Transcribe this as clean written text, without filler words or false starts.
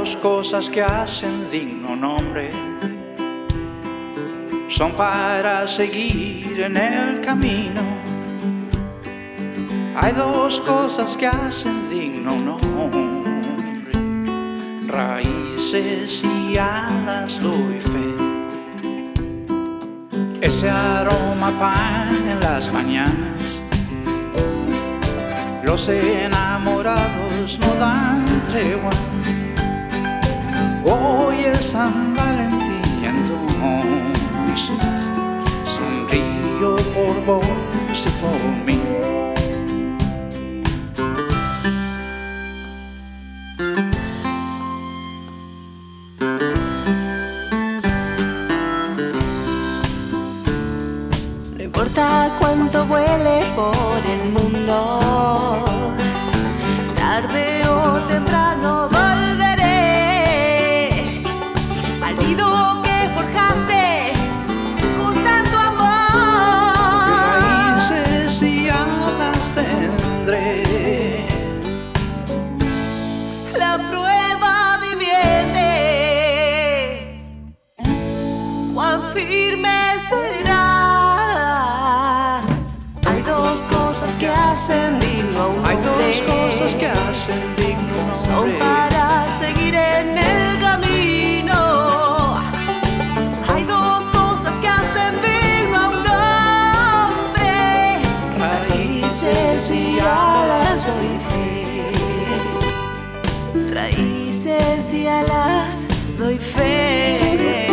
dos cosas que hacen digno nombre, son para seguir en el camino. Hay dos cosas que hacen digno nombre, raíces y alas doy fe. Ese aroma a pan en las mañanas, los enamorados no dan tregua. Hoy es San Valentín, entonces sonrío por vos y por mí. No importa cuánto vuele por el mundo, tarde o temprano volveré al nido que forjaste con tanto amor. Raíces y alas tendré, La prueba viviente, cuán firme serás. Hay dos cosas que hacen digno a un hay dos hombre, cosas que hacen digno son nombre. para seguir en el camino. Hay dos cosas que hacen digno a un hombre, raíces y alas doy fe. Raíces y alas doy fe.